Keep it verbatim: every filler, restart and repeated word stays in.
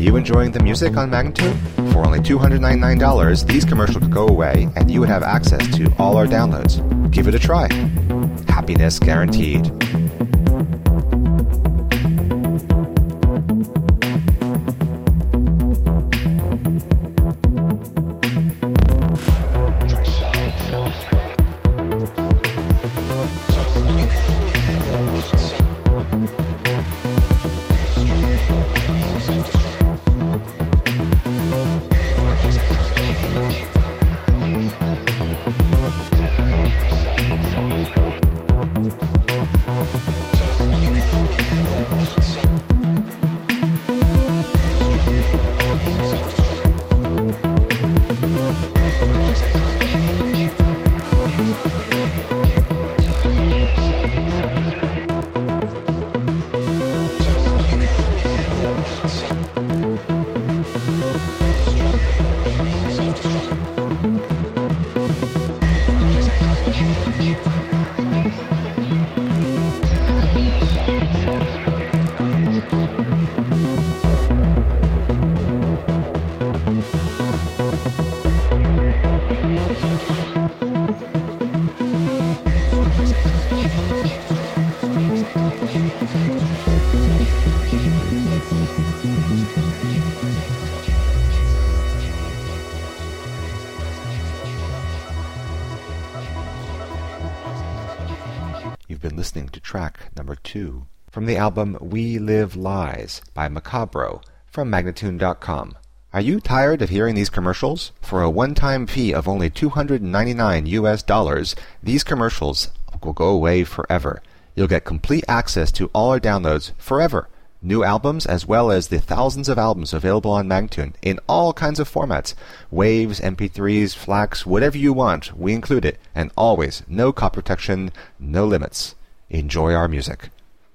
you enjoying the music on Magnatune? For only two hundred ninety-nine dollars, these commercials could go away and you would have access to all our downloads. Give it a try. Happiness guaranteed. You've been listening to track number two from the album We Live Lies by Macabro from Magnatune dot com. Are you tired of hearing these commercials? For a one-time fee of only two hundred ninety-nine U S dollars, these commercials will go away forever. You'll get complete access to all our downloads forever. New albums as well as the thousands of albums available on Magnatune in all kinds of formats. Waves, M P threes, FLACs, whatever you want, we include it. And always, no copy protection, no limits. Enjoy our music.